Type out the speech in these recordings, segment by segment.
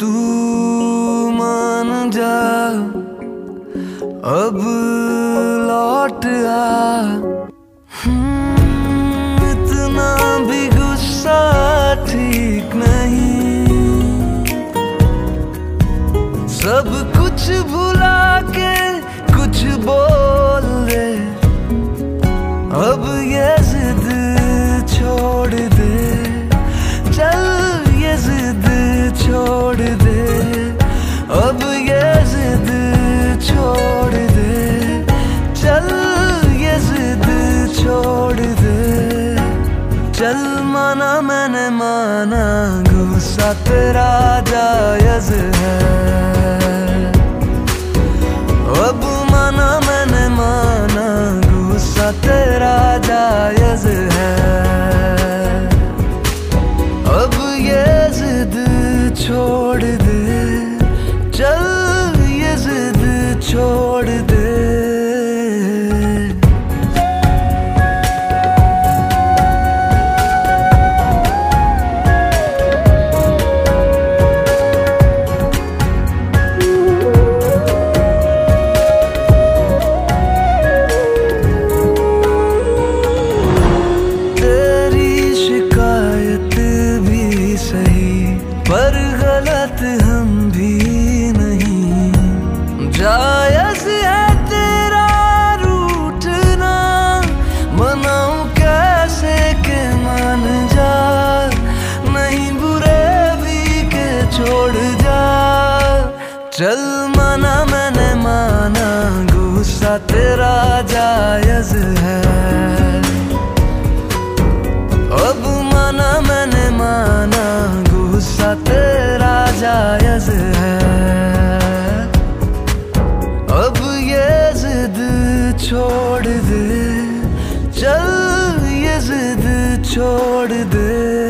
तू मान जा, अब लौट आ। इतना भी गुस्सा ठीक नहीं, सब कुछ भुला के कुछ बोल दे, अब ये जिद छोड़ दे, चल ये जिद छोड़ दे, अब ये जिद छोड़ दे, चल ये जिद छोड़ दे। चल माना मैंने माना, गुस्सा तेरा जायज है, अब माना मैंने माना, गुस्सा तेरा जायज है, अब ये जिद छोड़ दे, चल ये जिद छोड़ दे। पर गलत हम भी नहीं, जायज है तेरा रूठना, मनाऊं कैसे के मान जा, नहीं बुरे भी के छोड़ जा। चल माना मैंने माना, गुस्सा तेरा जायज है, अब माना मैंने माना, गुस्सा तेरा जायज है, अब ये जिद छोड़ दे, चल ये जिद छोड़ दे।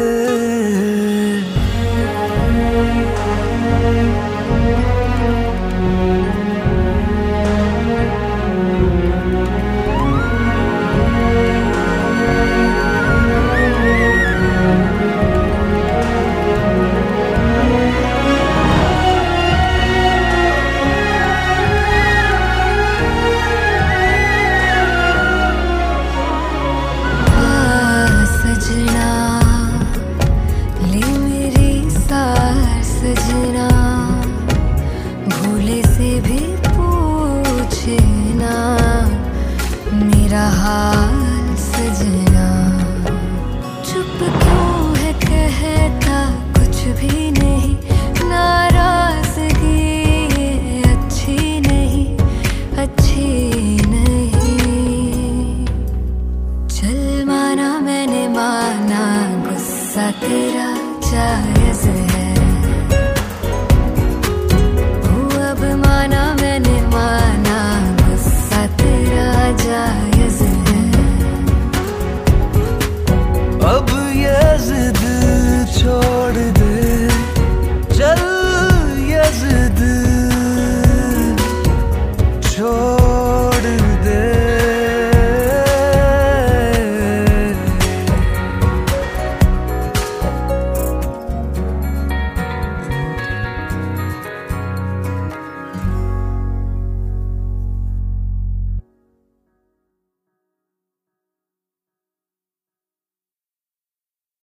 सजना भूले से भी पूछे ना मेरा हाल सजना, चुप क्यों है कहता कुछ भी नहीं।